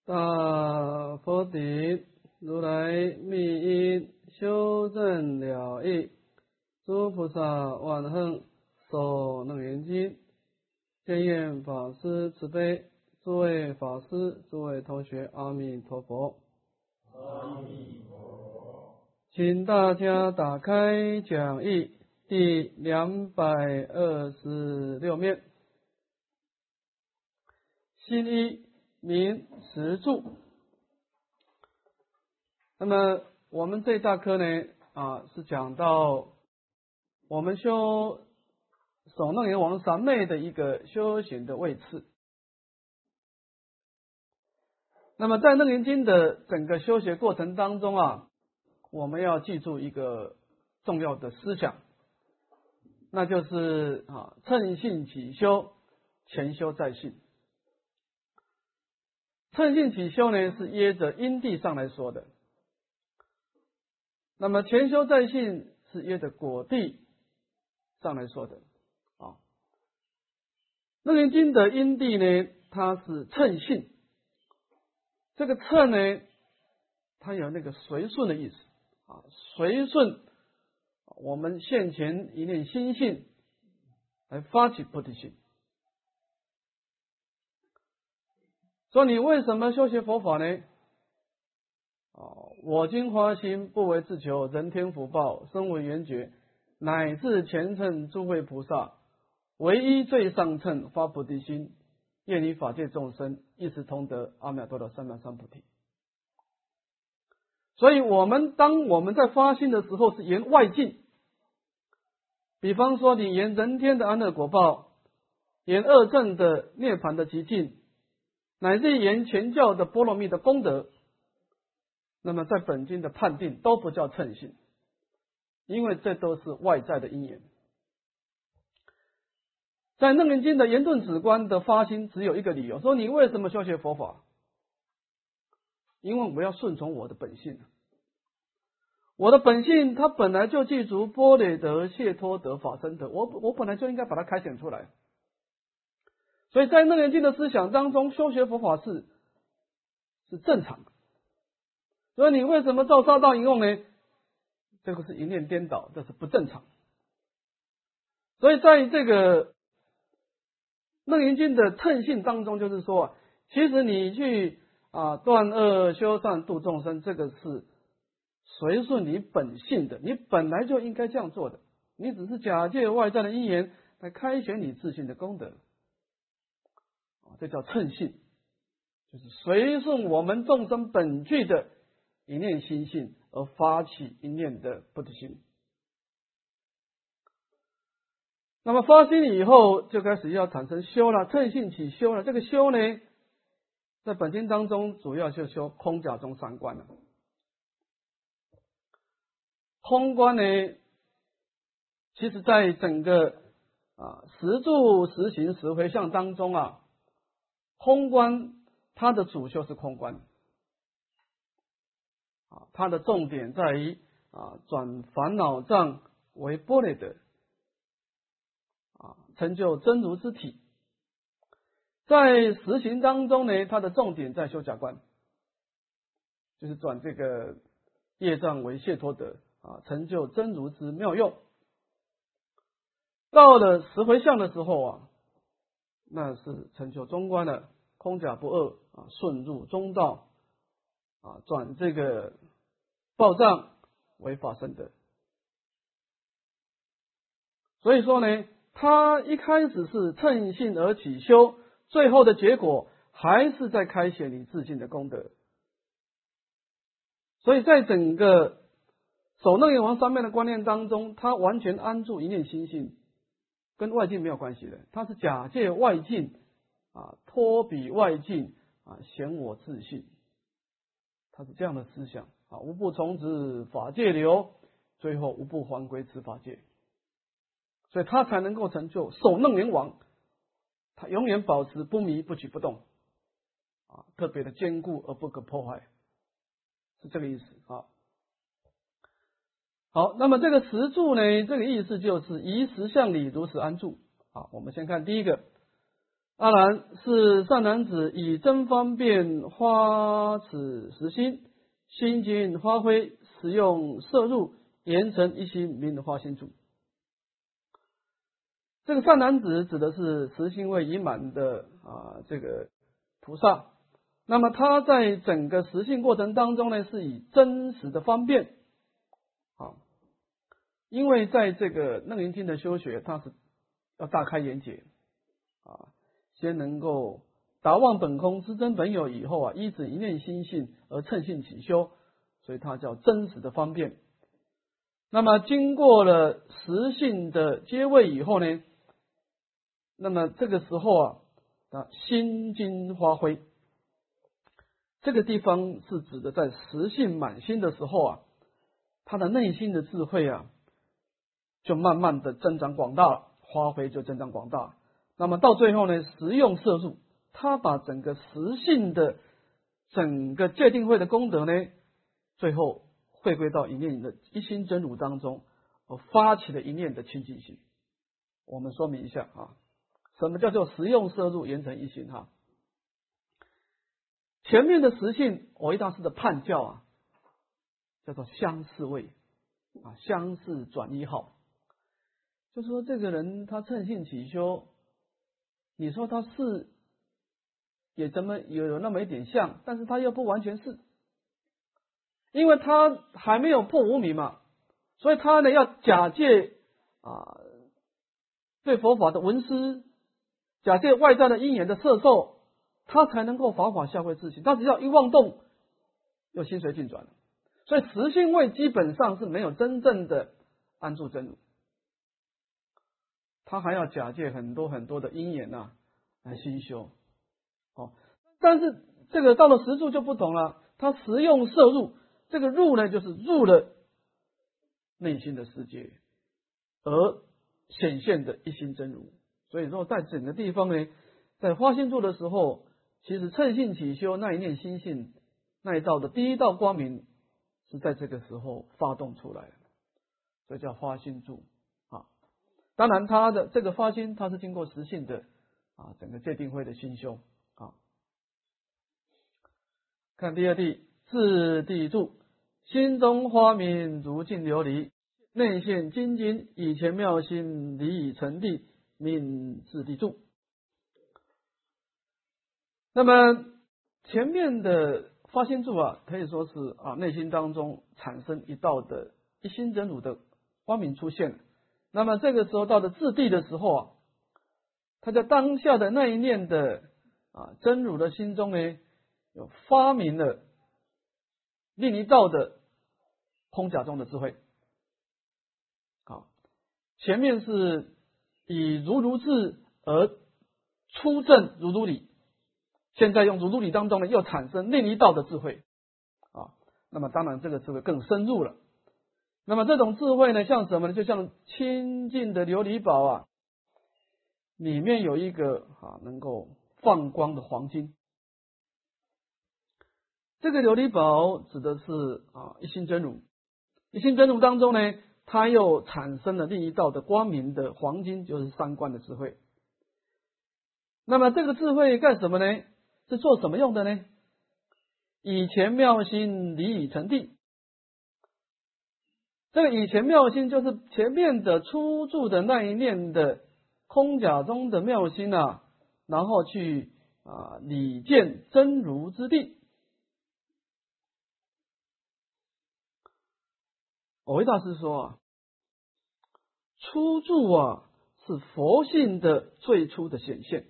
大佛顶如来密因修正了义，诸菩萨万恒所能严经。见愿法师慈悲，诸位法师、诸位同学，阿弥陀佛。 阿弥陀佛。 请大家打开讲义第226面，新一名实注。那么我们这一大课呢，是讲到我们修首楞严王三昧的一个修行的位次。那么在楞严经的整个修学过程当中我们要记住一个重要的思想，那就是乘性起修，前修在性。乘性起修呢，是依着因地上来说的，那么前修在性是依着果地上来说的。楞严经的因地呢，它是乘性，这个乘呢，它有那个随顺的意思随顺我们现前一念心性来发起菩提心。所以你为什么修学佛法呢？我今发心，不为自求人天福报，身为缘觉，乃至前乘诸位菩萨，唯一最上乘发菩提心，愿以法界众生一时同得阿弥陀罗三藐三菩提。所以当我们在发心的时候，是沿外境，比方说你沿人天的安乐果报，沿二正的涅槃的极境，乃至沿前教的波罗蜜的功德，那么在本经的判定都不叫乘性，因为这都是外在的因缘。在楞严经的严顿止观的发心只有一个理由，说你为什么修学佛法？因为我要顺从我的本性。我的本性它本来就具足般若德、解脱德、法身德，我本来就应该把它开显出来。所以在楞严经的思想当中，修学佛法是正常的。所以你为什么造杀盗淫妄呢？这个是一念颠倒，这是不正常。所以在这个楞严经的乘性当中，就是说其实你去断恶修善度众生，这个是随顺你本性的，你本来就应该这样做的，你只是假借外在的因缘来开显你自性的功德，这叫乘性，就是随顺我们众生本具的一念心性而发起一念的菩提心。那么发心以后，就开始要产生修了，乘性起修了。这个修呢，在本经当中主要就修空假中三观了。空观呢，其实在整个实住、实行、实回向当中空观它的主修是空观它的重点在于转烦恼障为般若德成就真如之体。在实行当中呢，它的重点在修假观，就是转这个业障为解脱德成就真如之妙用。到了实回向的时候那是成就中观了，空假不二顺入中道转这个报障为法身德。所以说呢，他一开始是乘性而起修，最后的结果还是在开显你自性的功德。所以在整个首楞严王三昧的观念当中，他完全安住一念心性，跟外境没有关系的，他是假借外境托比外境显我自性，他是这样的思想无不从此法界流，最后无不还归此法界。所以他才能够成就首楞严王，他永远保持不迷不举不动特别的坚固而不可破坏，是这个意思好，那么这个实住呢，这个意思就是以实相理如实安住我们先看第一个， 阿难，是善男子以真方便发此实心，心经发挥，使用摄入，严成一心，名花心住。这个善男子指的是实心位已满的这个菩萨。那么他在整个实性过程当中呢，是以真实的方便因为在这个楞严经的修学，它是要大开眼界先能够达望本空，知真本有以后依止一念心性而乘性起修，所以它叫真实的方便。那么经过了实性的阶位以后呢，那么这个时候心经发挥，这个地方是指的在实性满心的时候他的内心的智慧就慢慢的增长广大了，发挥就增长广大。那么到最后呢，实用摄入，他把整个实性的整个戒定慧的功德呢，最后回归到一念的一心真如当中，发起了一念的清净心。我们说明一下什么叫做实用摄入，严成一心前面的实性，蕅益大师的判教叫做相似位相似转依号，就说这个人他乘性起修，你说他是也怎么有那么一点像，但是他又不完全是，因为他还没有破无明嘛，所以他呢要假借对佛法的闻思，假借外在的因缘的摄受，他才能够法法下慧自性。他只要一妄动，又心随境转了。所以实性位基本上是没有真正的安住真如，他还要假借很多很多的因缘来心修。但是这个到了实住就不同了，他实用摄入，这个入呢就是入了内心的世界而显现的一心真如。所以说在整个地方呢，在发心住的时候，其实乘性起修那一念心性那一道的第一道光明是在这个时候发动出来的，所以叫发心住当然他的这个发心，它是经过实性的整个戒定慧的心修看第二地，自地住，心中花明如镜琉璃，内现金金，以前妙心离以成地，名自地住。那么前面的发心住可以说是内心当中产生一道的一心真如的光明出现。那么这个时候到了自地的时候他在当下的那一念的真如的心中呢，有发明了另一道的空假中的智慧。前面是以如如智而出证如如理，现在用如如理当中呢，又产生另一道的智慧那么当然这个智慧更深入了。那么这种智慧呢，像什么呢？就像清净的琉璃宝里面有一个能够放光的黄金。这个琉璃宝指的是一心真如，一心真如当中呢，它又产生了另一道的光明的黄金，就是三观的智慧。那么这个智慧干什么呢？是做什么用的呢？以前妙心离以成地。这个以前妙心就是前面的初住的那一念的空假中的妙心然后去理见真如之地。蕅益大师说初住是佛性的最初的显现，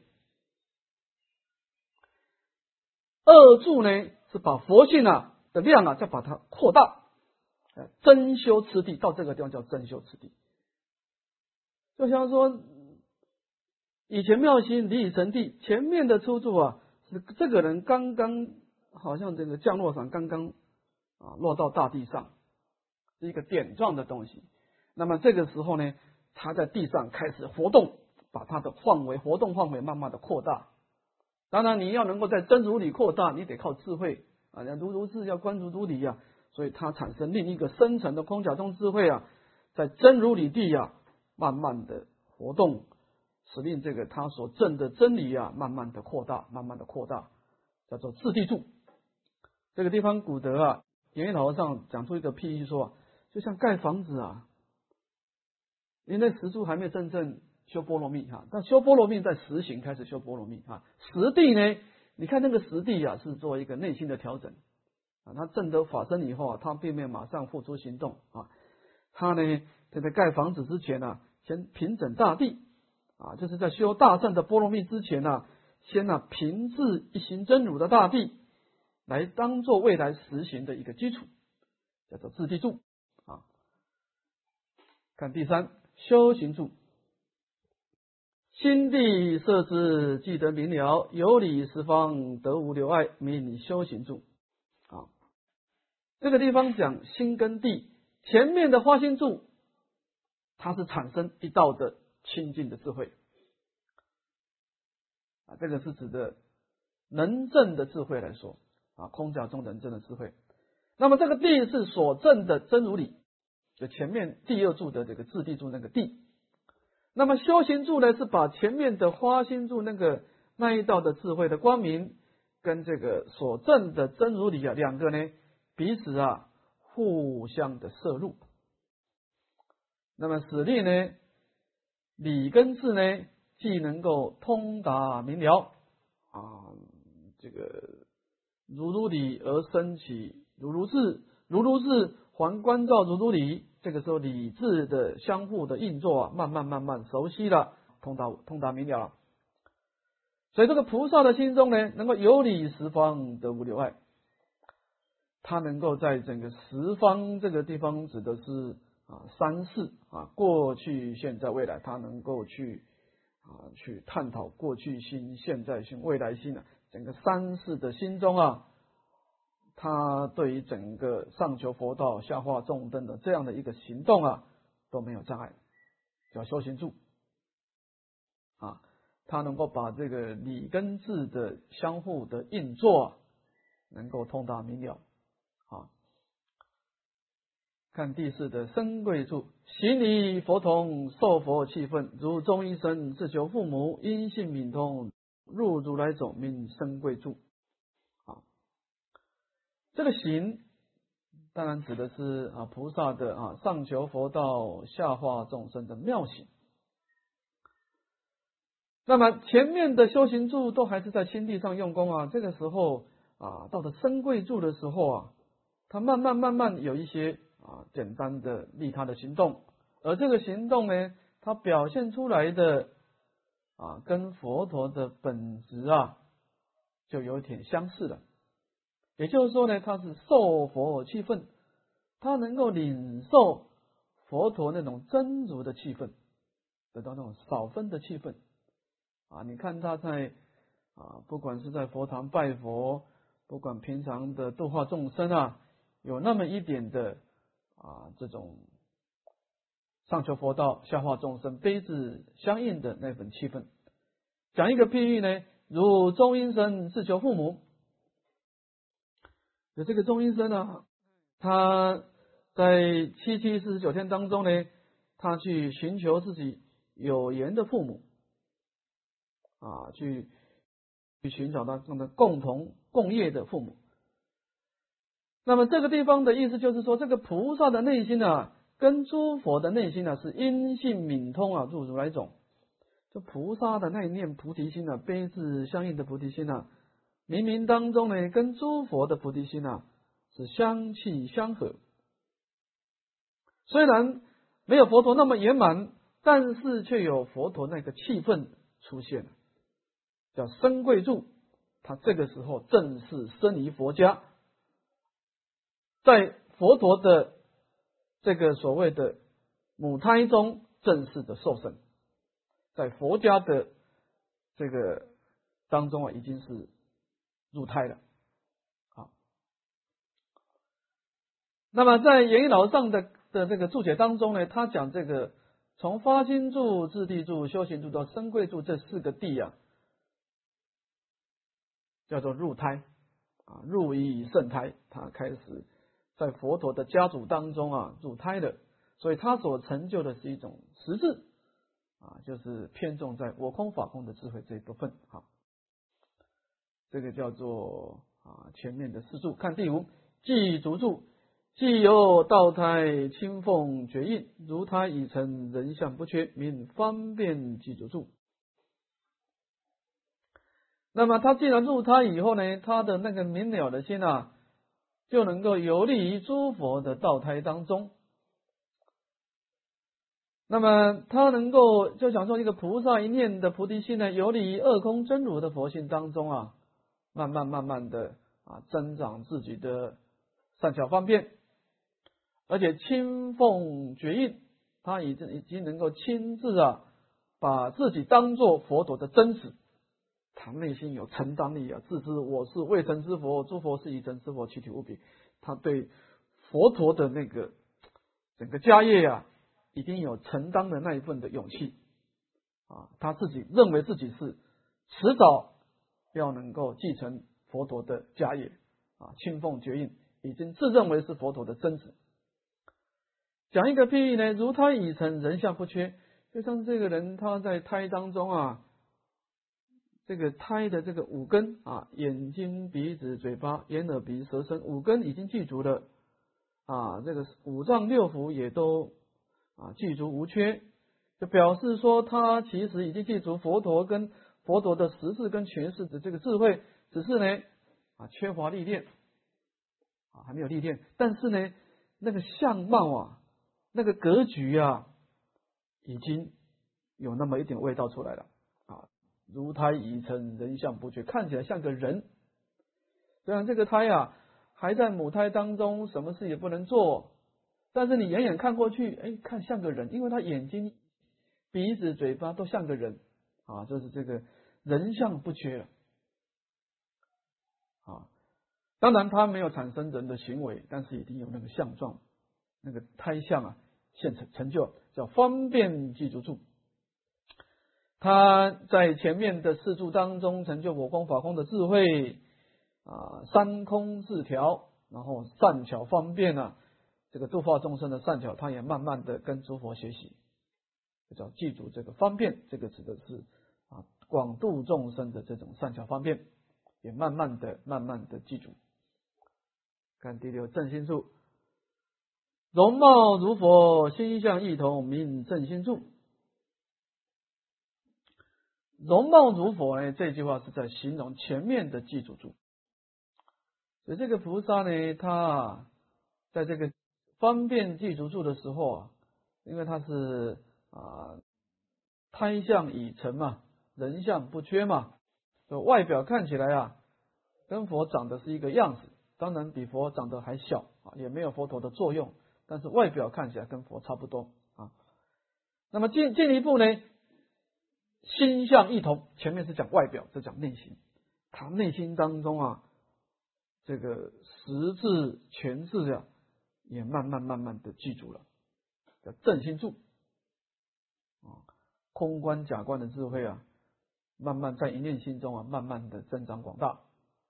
二住呢是把佛性的量再把它扩大，真修次第，到这个地方叫真修次第。就像说以前妙心离以成地，前面的初住是这个人刚刚好像这个降落伞刚刚落到大地上，是一个点状的东西。那么这个时候呢，他在地上开始活动，把它的范围活动范围慢慢的扩大。当然你要能够在真如里扩大，你得靠智慧如如智要观如如理所以它产生另一个深层的空假中智慧在真如理地慢慢的活动， 使令这个他所证的真理啊，慢慢的扩大，慢慢的扩大，叫做自地住。这个地方古德啊，演义老和尚讲出一个譬喻说，就像盖房子啊，因为实住还没有真正修波罗蜜哈，但修波罗蜜在实行开始修波罗蜜啊，实地呢，你看那个实地啊，是做一个内心的调整啊，他证得法身以后啊，他并没有马上付诸行动啊，他呢，在盖房子之前呢，先平整大地啊，就是在修大乘的波罗蜜之前呢，先平治一行真如的大地，来当做未来实行的一个基础，叫做自地住啊。看第三，修行住。心地摄之，既得明了，有理十方，得无留碍，名修行住啊。这个地方讲心跟地，前面的花心住，它是产生一道的清净的智慧啊，这个是指的能证的智慧来说啊，空假中能证的智慧。那么这个地是所证的真如理，就前面第二住的这个自地住那个地。那么修行住呢，是把前面的花心住那一道的智慧的光明，跟这个所证的真如理啊，两个呢彼此啊互相的摄入。那么使令呢，理跟智呢，既能够通达明了啊，这个如理而生起如智，如智还关照如理。这个时候理智的相互的运作啊，慢慢熟悉了，通达明了。所以这个菩萨的心中呢，能够有理十方，得无留碍。他能够在整个十方这个地方，指的是三世啊，过去、现在、未来，他能够去探讨过去心、现在心、未来心整个三世的心中啊。他对于整个上求佛道、下化众生的这样的一个行动啊，都没有障碍，叫修行住啊。他能够把这个理跟智的相互的运作能够通达明了啊。看第四的深贵住，行礼佛同，受佛气氛，如中医生自求父母，因信敏通，入如来种，名深贵住。这个行当然指的是菩萨的上求佛道、下化众生的妙行。那么前面的修行住都还是在心地上用功啊，这个时候到了深贵住的时候他慢慢有一些简单的利他的行动，而这个行动呢，它表现出来的跟佛陀的本质就有点相似了。也就是说呢，他是受佛气氛，他能够领受佛陀那种真如的气氛，得到那种少分的气氛你看他在不管是在佛堂拜佛，不管平常的度化众生有那么一点的这种上求佛道、下化众生悲智相应的那份气氛。讲一个譬喻呢，如中阴身自求父母。有这个中阴身他在749天当中呢，他去寻求自己有缘的父母去寻找他的共同共业的父母。那么这个地方的意思就是说，这个菩萨的内心跟诸佛的内心是因信敏通入如来种。这菩萨的那一念菩提心悲智相应的菩提心冥冥当中呢，跟诸佛的菩提心是相契相合。虽然没有佛陀那么圆满，但是却有佛陀那个气氛出现了，叫深贵住。他这个时候正是生于佛家，在佛陀的这个所谓的母胎中正式的受生，在佛家的这个当中已经是入胎了。那么在演义老和尚的这个注解当中呢，他讲这个从发心住、自地住、修行住到深贵住这4个地叫做入胎入于圣胎，他开始在佛陀的家族当中入胎了，所以他所成就的是一种实质就是偏重在我空法空的智慧这一部分。好，这个叫做前面的四柱。看第五，即足柱，既有道胎清凤绝印，如胎已成人相不缺，名方便即足柱。那么他既然入胎以后呢，他的那个明了的心就能够游历于诸佛的道胎当中。那么他能够就想说一个菩萨一念的菩提心呢，游历于二空真如的佛性当中慢慢的增长自己的善巧方便，而且亲奉觉印，他已经能够亲自把自己当作佛陀的真实。他内心有承担力自知我是未成之佛，诸佛是已成之佛，其体无比。他对佛陀的那个整个家业已经有承担的那一份的勇气他自己认为自己是迟早要能够继承佛陀的家业亲奉觉印，已经自认为是佛陀的真子。讲一个譬喻呢，如胎已成人相不缺，就像这个人他在胎当中这个胎的这个五根眼睛、鼻子、嘴巴、眼、耳、鼻、舌、身五根已经具足了这个五脏六腑也都具足无缺，就表示说他其实已经具足佛陀跟佛陀的实质跟诠释的这个智慧，只是呢缺乏历练还没有历练，但是呢那个相貌那个格局已经有那么一点味道出来了如胎已成人相不缺，看起来像个人。虽然这个胎还在母胎当中，什么事也不能做，但是你远远看过去，看像个人，因为他眼睛、鼻子、嘴巴都像个人就是这个人相不缺了当然他没有产生人的行为，但是已经有那个相状，那个胎相现成就，叫方便具足处。他在前面的四柱当中成就我空法空的智慧三空自调，然后善巧方便这个度化众生的善巧，他也慢慢的跟诸佛学习，就叫记住这个方便，这个指的是广度众生的这种善巧方便，也慢慢的记住。看第六正心处，容貌如佛，心相异同，名正心处。容貌如佛呢，这句话是在形容前面的记住处。所以这个菩萨呢，他在这个方便记住处的时候因为他是胎相已成嘛，人相不缺嘛，外表看起来跟佛长得是一个样子，当然比佛长得还小也没有佛陀的作用，但是外表看起来跟佛差不多那么进一步呢，心相异同，前面是讲外表，是讲内心。他内心当中这个实质全智也慢慢的记住了，叫正心处空观假观的智慧慢慢在一念心中慢慢的增长广大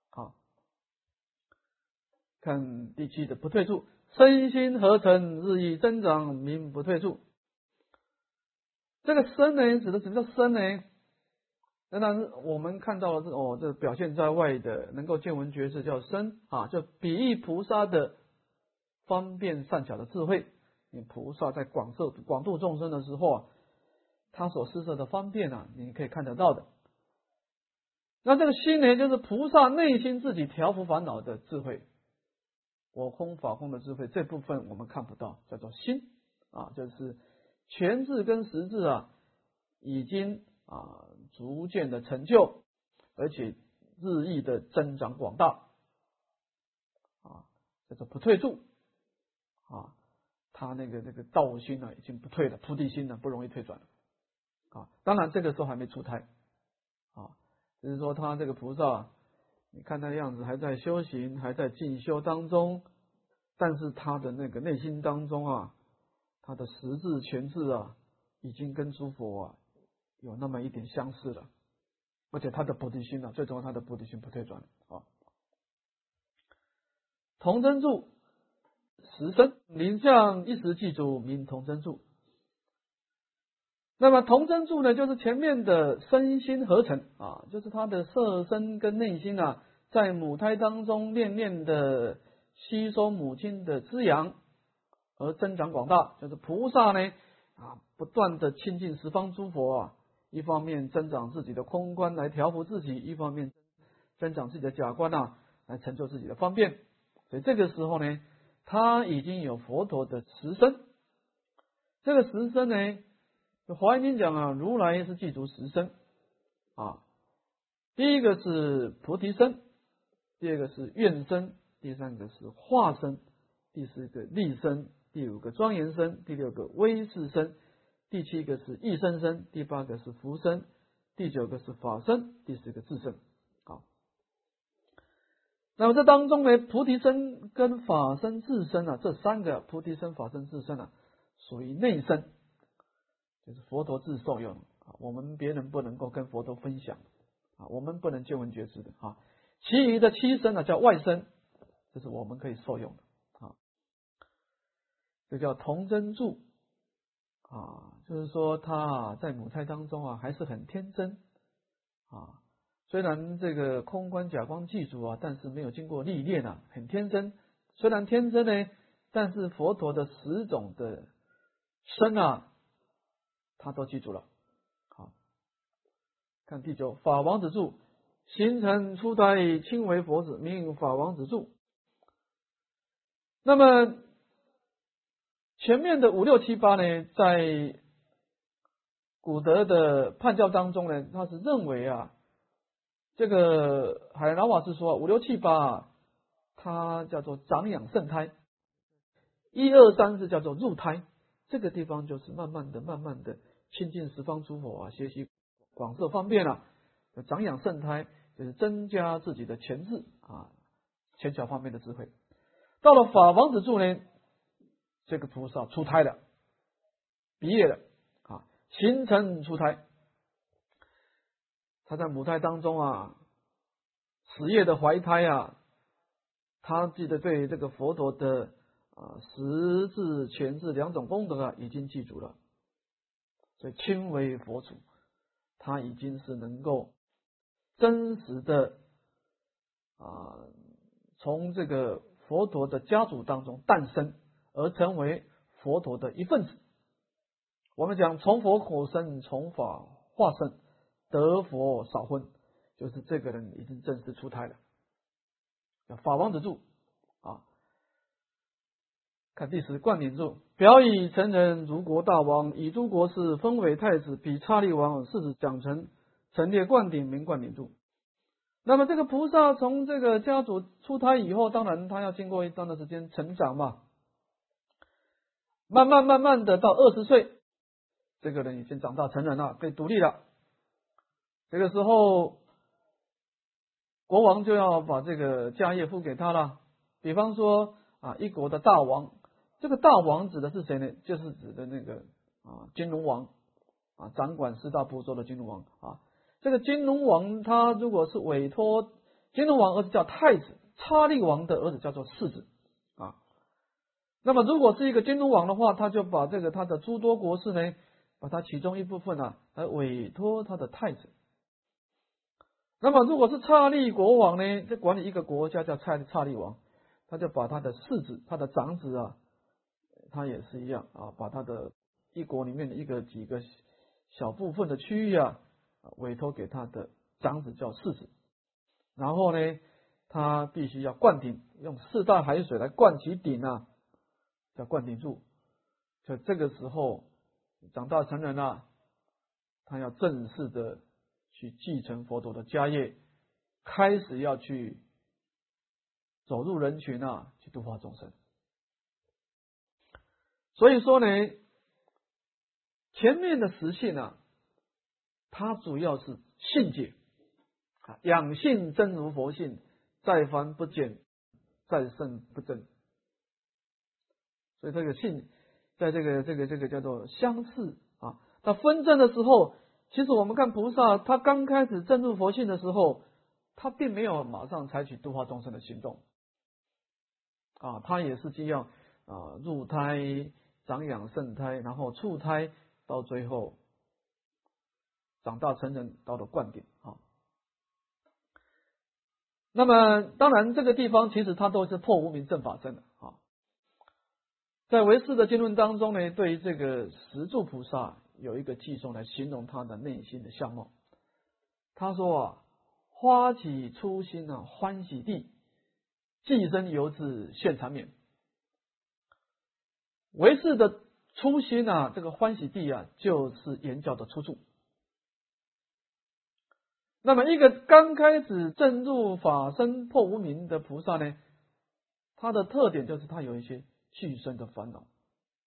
看第七的不退处，身心合成，日益增长，名不退处。这个身呢，指的什么叫身呢？当然我们看到了这表现在外的能够见闻觉知叫身就比喻菩萨的方便善巧的智慧。你菩萨在广度众生的时候他所施设的方便你可以看得到的。那这个心呢，就是菩萨内心自己调伏烦恼的智慧，我空法空的智慧，这部分我们看不到，叫做心就是全智跟实智已经逐渐的成就，而且日益的增长广大叫做不退处他那个道心已经不退了，菩提心不容易退转了当然这个时候还没出胎就是说他这个菩萨你看他的样子还在修行，还在进修当中，但是他的那个内心当中他的实质全智已经跟诸佛有那么一点相似了，而且他的菩提心最重要，他的菩提心不退转同真处，实身灵相一时记住，名同真处。 那么同真住呢，就是前面的身心合成啊，就是他的色身跟内心啊，在母胎当中念念的吸收母亲的滋养而增长广大，就是菩萨呢不断的亲近十方诸佛啊，一方面增长自己的空观来调伏自己，一方面增长自己的假观啊，来成就自己的方便。所以这个时候呢，他已经有佛陀的实身。这个实身呢，华严经讲啊，如来是具足实身啊。第一个是菩提身，第二个是愿身，第三个是化身，第四个利身，第五个庄严身，第六个威势身，第七个是异身身，第八个是福身，第九个是法身，第十个智身。好，那么这当中呢，菩提身跟法身、智身啊，这三个菩提身、法身、智身啊，属于内身，就是佛陀自受用啊，我们别人不能够跟佛陀分享啊，我们不能见闻觉知的啊。其余的七身呢，叫外身，这是我们可以受用的啊。这叫童真住啊，就是说他在母胎当中啊，还是很天真啊。虽然这个空观假观记住啊，但是没有经过历练啊，很天真。虽然天真呢，但是佛陀的10种的身啊，他都记住了。好，看第9，法王子住，形成初胎，亲为佛子，名法王子住。那么前面的5、6、7、8呢，在古德的判教当中呢，他是认为啊，这个海南法师说5、6、7、8，它叫做长养圣胎，1、2、3是叫做入胎，这个地方就是慢慢的亲近十方诸佛啊，学习广摄方便啊，长养圣胎就是增加自己的前智啊，前巧方面的智慧。到了法王子住呢，这个菩萨出胎了，毕业了啊，形成出胎。他在母胎当中啊，10夜的怀胎啊，他记得对这个佛陀的实智、前智2种功德啊，已经记住了，所以亲为佛祖，他已经是能够真实的从这个佛陀的家族当中诞生，而成为佛陀的一份子。我们讲从佛口生，从法化身，得佛少分，就是这个人已经正式出胎了。法王子住啊，看第10灌顶住，表以成人如国大王，以诸国事封为太子，比刹利王世子讲成，陈列灌顶，名灌顶住。那么这个菩萨从这个家族出胎以后，当然他要经过一段的时间成长嘛，慢慢的到20岁，这个人已经长大成人了，可以独立了。这个时候国王就要把这个家业付给他了。比方说一国的大王，这个大王指的是谁呢？就是指的那个金龙王掌管4大部洲的金龙王啊。这个金龙王他如果是委托金龙王儿子叫太子，刹利王的儿子叫做世子啊。那么如果是一个金龙王的话，他就把这个他的诸多国事呢，把他其中一部分来委托他的太子。那么如果是刹利国王呢，这管理一个国家叫刹利王，他就把他的世子，他的长子他也是一样把他的一国里面的几个小部分的区域委托给他的长子叫世子。然后呢，他必须要灌顶，用4大海水来灌其顶叫灌顶住。就这个时候长大成人了，他要正式的去继承佛陀的家业，开始要去走入人群去度化众生。所以说呢，前面的实性它主要是性解养性真如佛性，在凡不减，在圣不增。所以这个性在这个叫做相似那分证的时候，其实我们看菩萨他刚开始证入佛性的时候，他并没有马上采取度化众生的行动他也是这样入胎、长养圣胎，然后处胎，到最后长大成人到了灌顶啊。那么当然这个地方其实它都是破无明正法身的啊。在唯识的经论当中呢，对于这个十住菩萨有一个偈颂来形容他的内心的相貌。他说啊，花起初心啊，欢喜地，寄生犹自现缠绵。唯识的初心啊，这个欢喜地啊，就是言教的出处。那么一个刚开始证入法身破无明的菩萨呢，他的特点就是他有一些具身的烦恼，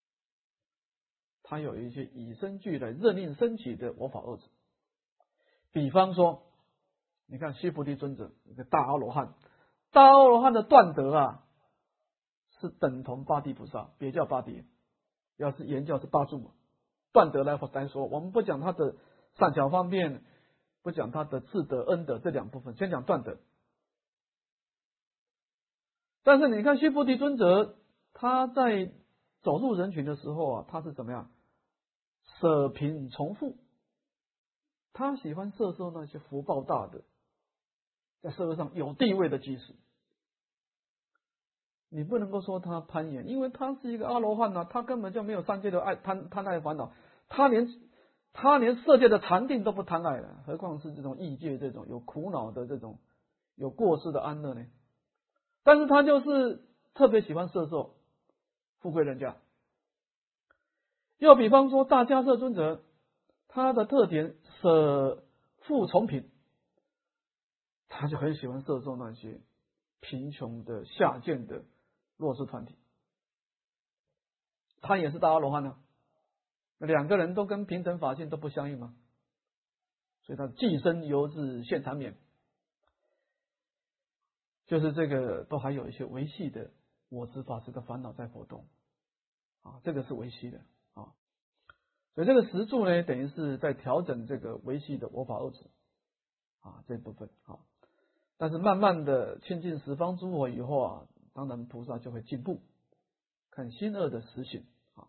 他有一些以身具来任令升起的我法二执。比方说，你看须菩提尊者一个大阿罗汉，大阿罗汉的断得啊，是等同八地菩萨，别叫八地，要是言教是八住嘛。断得来说，我们不讲他的善巧方便，不讲他的智德恩德这两部分，先讲断得。但是你看须菩提尊者，他在走入人群的时候啊，他是怎么样？舍贫从富，他喜欢摄受那些福报大的，在社会上有地位的居士。你不能够说他攀岩，因为他是一个阿罗汉啊，他根本就没有三界的贪爱烦恼，他连色界的禅定都不贪爱了，何况是这种异界这种有苦恼的这种有过失的安乐呢？但是他就是特别喜欢摄受富贵人家。又比方说大迦叶尊者，他的特点舍富从贫，他就很喜欢摄受那些贫穷的下贱的弱势团体。他也是大阿罗汉呢，两个人都跟平等法性都不相应嘛，所以他寄生犹自现缠绵，就是这个都还有一些维系的我执法执的烦恼在活动啊，这个是维系的啊。所以这个十住呢，等于是在调整这个维系的我法二执啊这部分啊。但是慢慢的亲近十方诸佛以后啊，当然菩萨就会进步，看心恶的实行啊。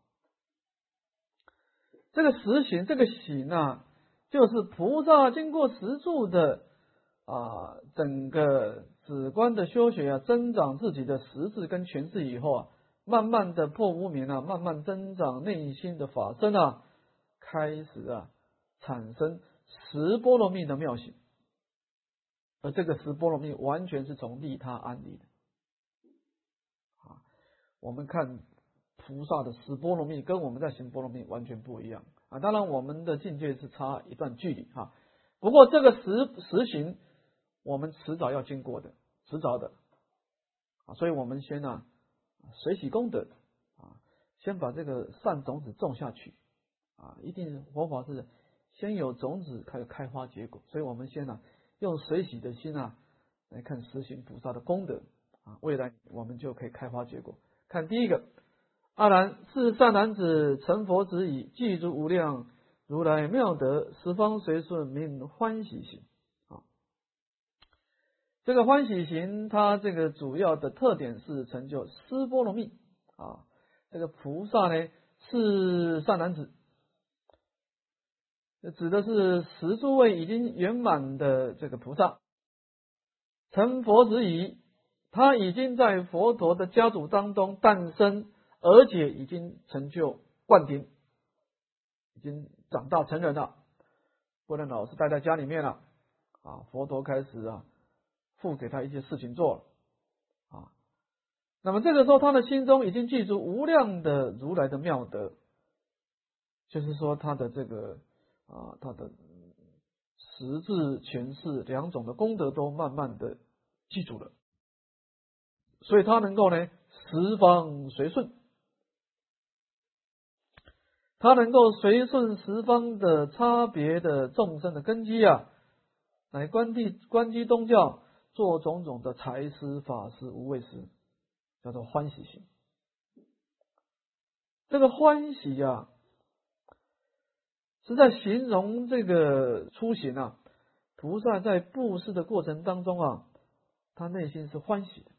这个实行这个行啊，就是菩萨经过十住的整个止观的修学啊，增长自己的实质跟权势以后啊，慢慢的破无明啊，慢慢增长内心的法身啊，开始啊产生十波罗蜜的妙行。而这个十波罗蜜完全是从利他安立的啊。我们看菩萨的十波罗蜜跟我们在行波罗蜜完全不一样啊。当然我们的境界是差一段距离哈，不过这个实行我们迟早要经过的，迟早的啊。所以我们先随喜功德啊，先把这个善种子种下去啊。一定佛法是先有种子才有开花结果，所以我们先用随喜的心来看实行菩萨的功德啊，未来我们就可以开花结果。看第一个，阿难，是善男子成佛之已，具足无量如来妙德，十方随顺名欢喜行啊。这个欢喜行，它这个主要的特点是成就十波罗蜜啊。这个菩萨呢是善男子，指的是十诸位已经圆满的这个菩萨，成佛之已，他已经在佛陀的家族当中诞生，而且已经成就灌顶，已经长大成人了，不能老是待在家里面了啊。佛陀开始付给他一些事情做了啊。那么这个时候他的心中已经具足无量的如来的妙德，就是说他的这个他的实质权势两种的功德都慢慢的记住了，所以他能够十方随顺，他能够随顺十方的差别的众生的根基来观机东教，做种种的财施法施无畏施，叫做欢喜行。这个欢喜是在形容这个出行菩萨在布施的过程当中他内心是欢喜的，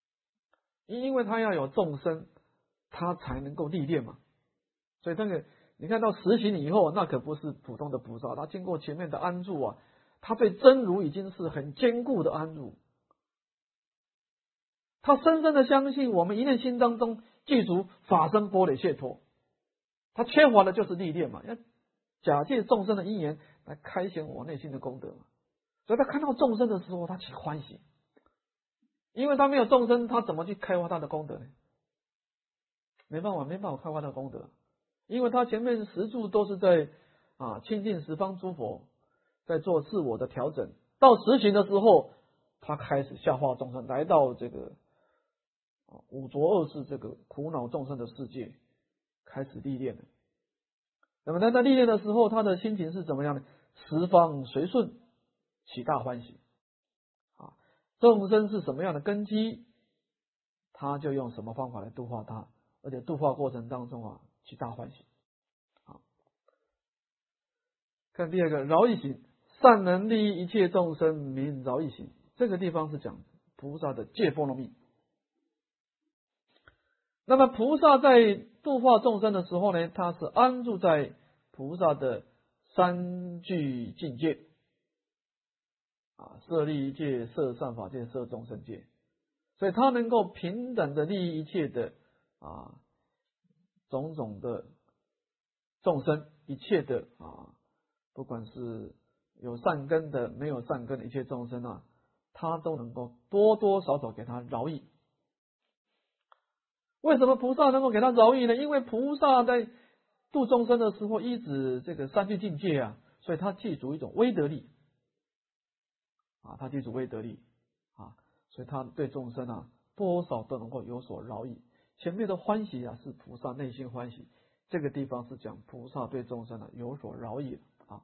因为他要有众生，他才能够历练嘛。所以你看到实行以后，那可不是普通的菩萨，他经过前面的安住啊，他对真如已经是很坚固的安住，他深深的相信我们一念心当中具足法身般若解脱，他缺乏的就是历练嘛，要假借众生的因缘来开显我内心的功德嘛，所以他看到众生的时候，他起欢喜，因为他没有众生，他怎么去开发他的功德呢？没办法开发他的功德。因为他前面十住都是在亲近十方诸佛，在做自我的调整，到实行的时候，他开始下化众生，来到这个五浊恶世这个苦恼众生的世界，开始历练了。那么他在历练的时候，他的心情是怎么样呢？十方随顺，起大欢喜。众生是什么样的根基，他就用什么方法来度化他，而且度化过程当中起大欢喜。好，看第二个饶益行，善能利益一切众生，名饶益行。这个地方是讲菩萨的戒波罗蜜。那么菩萨在度化众生的时候呢，他是安住在菩萨的三具境界，摄利益界、摄善法界、摄众生界，所以他能够平等的利益一切的种种的众生，一切的不管是有善根的、没有善根的一切众生他都能够多多少少给他饶益。为什么菩萨能够给他饶益呢？因为菩萨在度众生的时候，依止这个三具境界所以他记住一种威德力他记住威德力所以他对众生多少都能够有所饶益。前面的欢喜是菩萨内心欢喜，这个地方是讲菩萨对众生有所饶益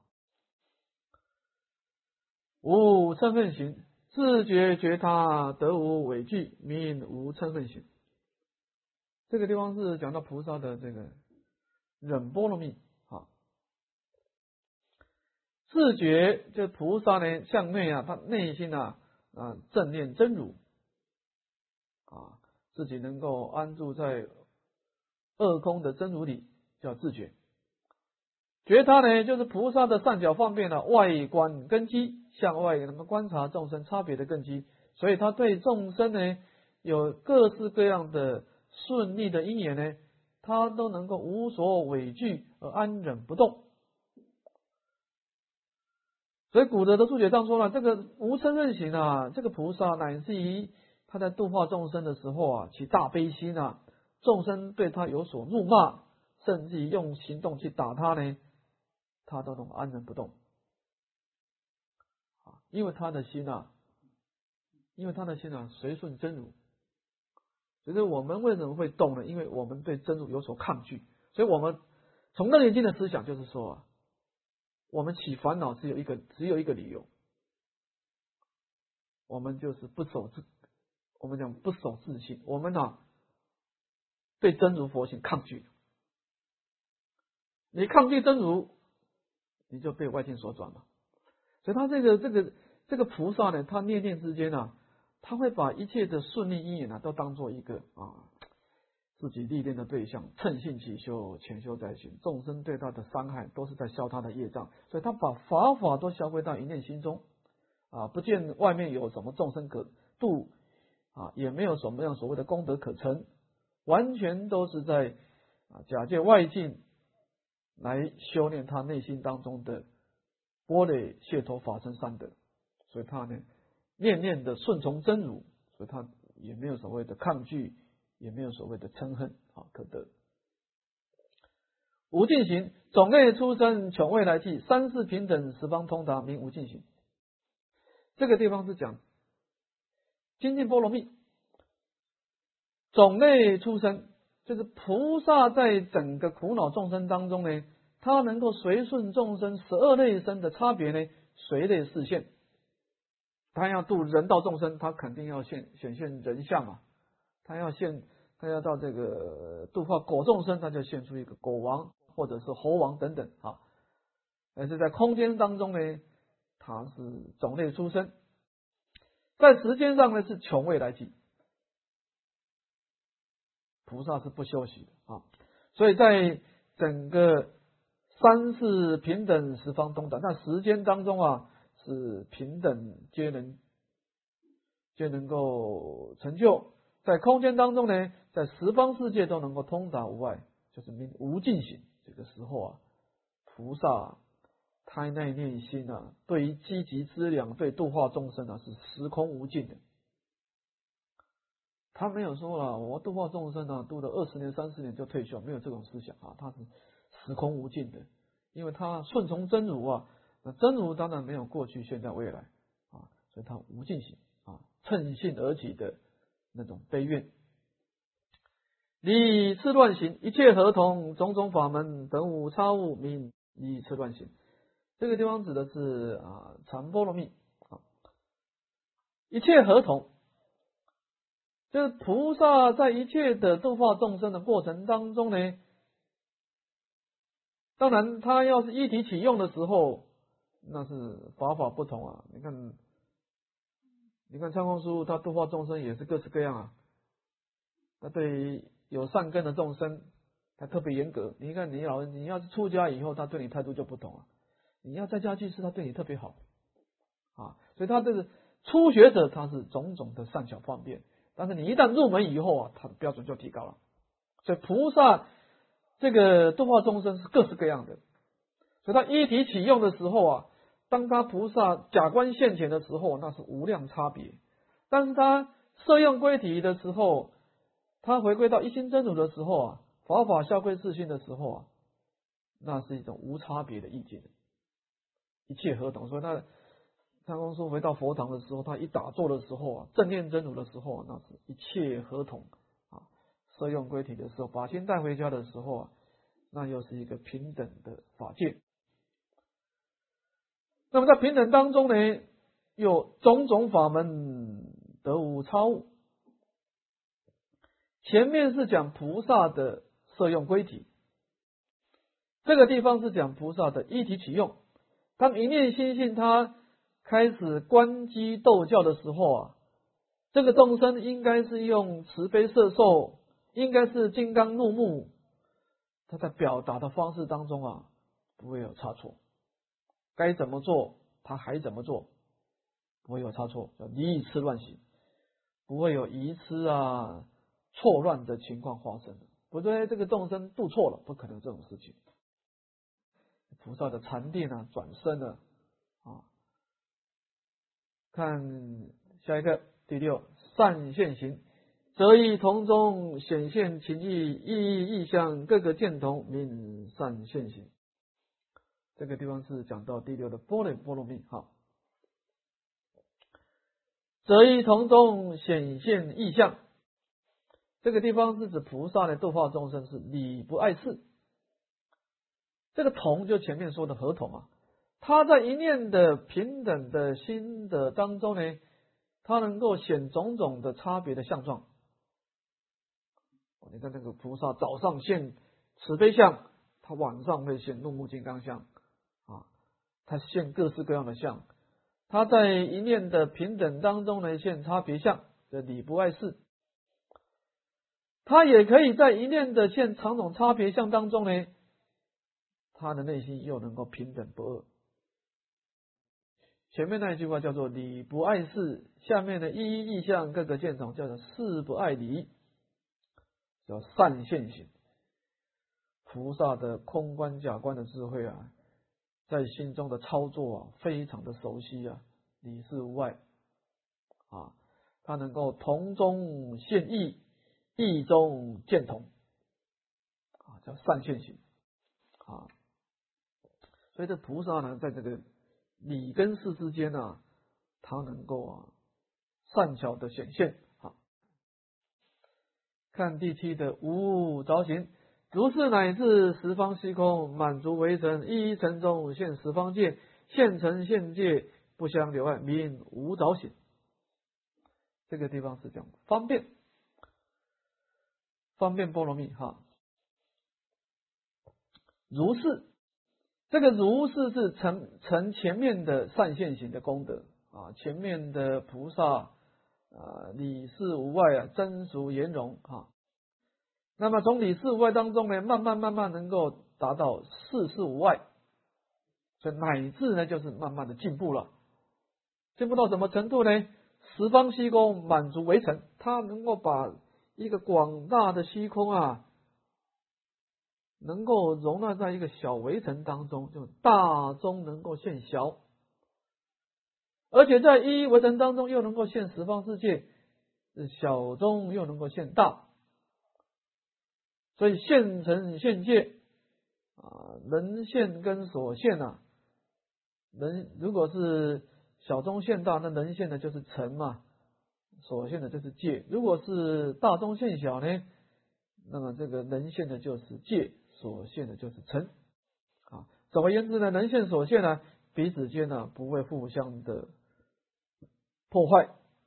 无嗔恨行，自觉觉他得无畏惧，名无嗔恨行。这个地方是讲到菩萨的这个忍波罗蜜自觉这菩萨呢向内他内心正念真如自己能够安住在二空的真如里，叫自觉。觉他呢就是菩萨的善巧方便外观根基，向外能够观察众生差别的根基，所以他对众生呢有各式各样的顺利的因缘呢，他都能够无所畏惧而安忍不动。所以古德的注解上说了，这个无嗔恨行这个菩萨乃至于他在度化众生的时候起大悲心众生对他有所辱骂，甚至于用行动去打他呢，他都能安忍不动因为他的心随顺真如。所以我们为什么会动呢？因为我们对真如有所抗拒。所以我们从楞严经的思想就是说我们起烦恼只有一个理由，我们就是我们讲不守自性，我们对真如佛性抗拒。你抗拒真如，你就被外境所转了。所以他这个菩萨呢，他念念之间他会把一切的顺利因缘都当做一个自己历练的对象，趁性起修，潜修在行，众生对他的伤害都是在消他的业障，所以他把法都消归到一念心中不见外面有什么众生可度也没有什么样所谓的功德可成，完全都是在假借外境来修炼他内心当中的般若解脱法身三德。所以他呢念念的顺从真如，所以他也没有所谓的抗拒，也没有所谓的嗔恨可得。无尽行，种类出生，穷未来际，三世平等，十方通达，名无尽行。这个地方是讲精进波罗蜜，种类出生，就是菩萨在整个苦恼众生当中呢，他能够随顺众生12类生的差别呢，随类示现。他要度人道众生，他肯定要显现人相他要到这个度化果众生，他就现出一个果王或者是猴王等等但是在空间当中呢，他是种类出生，在时间上呢是穷未来际，菩萨是不休息的所以在整个三是平等十方同等，那时间当中啊是平等皆能够成就，在空间当中呢，在十方世界都能够通达无碍，就是无尽行。这个时候啊，菩萨他那念心啊，对于积极资粮，对度化众生啊，是时空无尽的。他没有说了，我度化众生啊，度了20年、30年就退休，没有这种思想啊，他是时空无尽的，因为他顺从真如啊，那真如当然没有过去、现在、未来啊，所以他无尽行啊，趁性而起的那种悲愿。理次乱行，一切合同，种种法门等无差误，名理次乱行。这个地方指的是禅波罗蜜啊，一切合同。就是菩萨在一切的度化众生的过程当中呢，当然他要是一体起用的时候，那是法法不同啊。你看参公书他度化众生也是各式各样啊。他对于有善根的众生，他特别严格。你看你要是出家以后，他对你态度就不同了。你要在家居士，他对你特别好啊。所以他这个初学者他是种种的善巧方便。但是你一旦入门以后啊，他的标准就提高了。所以菩萨这个度化众生是各式各样的，所以他一体起用的时候啊，当他菩萨假观现前的时候，那是无量差别；但是他摄用归体的时候，他回归到一心真如的时候啊，法法效归自性的时候啊，那是一种无差别的意境，一切合同。所以他参公书回到佛堂的时候，他一打坐的时候啊，正念真如的时候啊，那是一切合同啊。摄用归体的时候，把心带回家的时候啊，那又是一个平等的法界。那么在平等当中呢，有种种法门得无差误。前面是讲菩萨的摄用归体，这个地方是讲菩萨的一体起用。当一念心性他开始观机斗教的时候啊，这个众生应该是用慈悲摄受，应该是金刚怒目，他在表达的方式当中啊，不会有差错，该怎么做他还怎么做，不会有差错，叫理次乱行，不会有愚痴啊错乱的情况发生。不对，这个众生度错了，不可能这种事情。菩萨的禅定啊，转身啊，看下一个第6，善现行，则以同中显现情意，意象各个见同，名善现行。这个地方是讲到第6的般若蜜哈。则以同中显现意象，这个地方是指菩萨的度化众生是理不碍事。这个同就前面说的合同啊，他在一念的平等的心的当中呢，他能够显种种的差别的相状。你看那个菩萨早上现慈悲相，他晚上会显怒目金刚相啊，他现各式各样的相。他在一念的平等当中呢，现差别相的理不碍事。他也可以在一念的现常种差别相当中呢，他的内心又能够平等不二。前面那一句话叫做理不碍事，下面的意象各个见同叫做事不碍理，叫善现行。菩萨的空观假观的智慧啊，在心中的操作啊，非常的熟悉啊，理事无碍啊，他能够同中现异，异中见同啊，叫善现行啊。所以这菩萨呢，在这个理跟事之间啊，他能够善巧的显现啊。看第7的无着行，如是乃至十方虚空，满足为尘，一尘中现十方界，现尘现界不相留碍，名无着行。这个地方是讲方便波罗蜜哈。如是，这个如是是承前面的善现行的功德啊，前面的菩萨理事无碍啊，真俗圆融啊。那么从理事无碍当中呢，慢慢能够达到四事无碍，所以乃至呢就是慢慢的进步了，进步到什么程度呢？十方虚空满足围城，它能够把一个广大的虚空啊，能够容纳在一个小围城当中，就大中能够现小，而且在一围城当中又能够现十方世界，小中又能够现大，所以现成现界能现跟所现如果是小中现大，那能现的就是成嘛，所现的就是界。如果是大中现小呢，那么这个能现的就是界，所现的就是成。总而言之呢，能现所现呢，彼此间不会互相的破坏，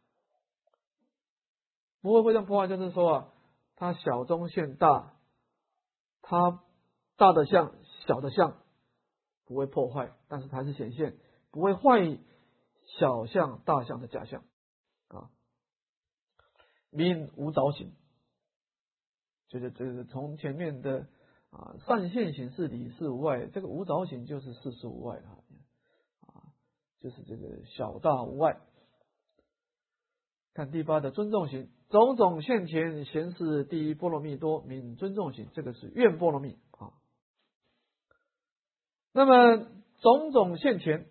不会互相破坏，就是说它小中现大，它大的相小的相不会破坏，但是它还是显现，不会坏小相大相的假象名无着行，就是从前面的善现行是理事无碍，这个无着行就是事事无碍就是这个小大无碍。看第八的尊重行，种种现前显示第一波罗蜜多名尊重行，这个是愿波罗蜜那么种种现前，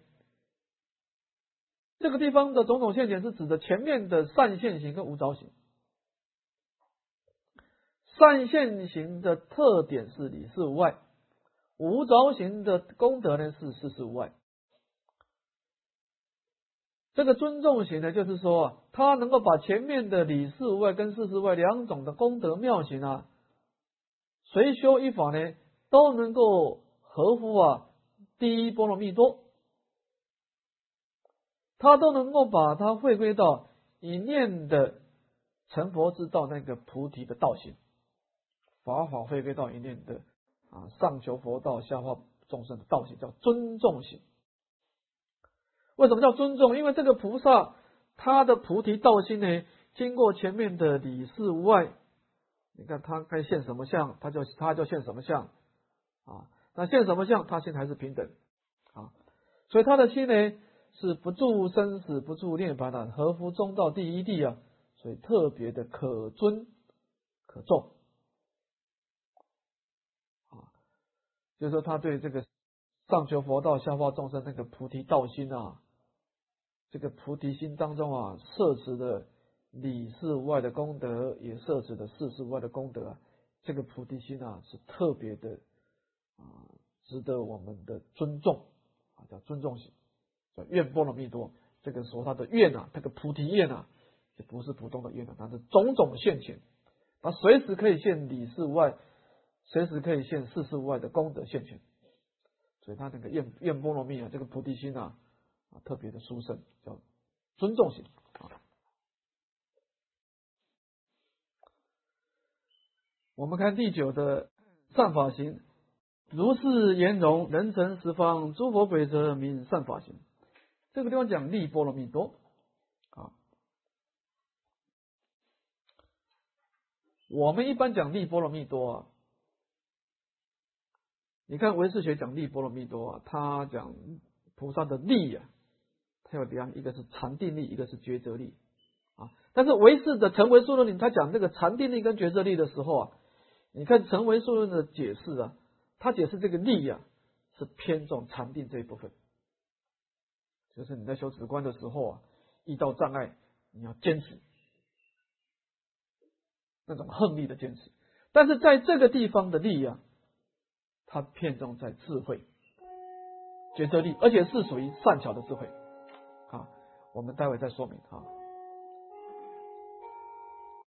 这个地方的种种现前是指的前面的善现行跟无着行。善现行的特点是理事无碍，无着行的功德呢是事事无碍。这个尊重行呢，就是说它能够把前面的理事无碍跟事事无碍两种的功德妙行随修一法呢，都能够合乎第一波罗蜜多，它都能够把它回归到一念的成佛之道那个菩提的道行，法回归到一念的上求佛道下化众生的道行，叫尊重行。为什么叫尊重？因为这个菩萨他的菩提道心呢，经过前面的理事无碍，你看他该现什么相，他就现什么相那现什么相，他心还是平等所以他的心呢是不住生死，不住涅槃合乎中道第一地所以特别的可尊可重就是说他对这个上求佛道下化众生那个菩提道心这个菩提心当中摄持的理事无碍的功德，也摄持的事事无碍的功德这个菩提心是特别的值得我们的尊重叫尊重行，叫愿波罗蜜多。这个说他的愿这个菩提愿就不是普通的愿它是种种现前，它随时可以现理事无碍，随时可以现事事无碍的功德现前，所以他那个愿波罗蜜这个菩提心特别的殊胜，叫尊重行我们看第九的善法行，如是言容，人成十方诸佛鬼者名善法行。这个地方讲利波罗蜜多我们一般讲利波罗蜜多你看唯识学讲利波罗蜜多他讲菩萨的利它有两，一个是禅定力，一个是觉者力但是唯识的成唯数论里，他讲这个禅定力跟觉者力的时候你看成唯数论的解释他解释这个力是偏重禅定这一部分，就是你在修止观的时候遇到障碍你要坚持那种横力的坚持，但是在这个地方的力它偏重在智慧觉者力，而且是属于善巧的智慧我们待会再说明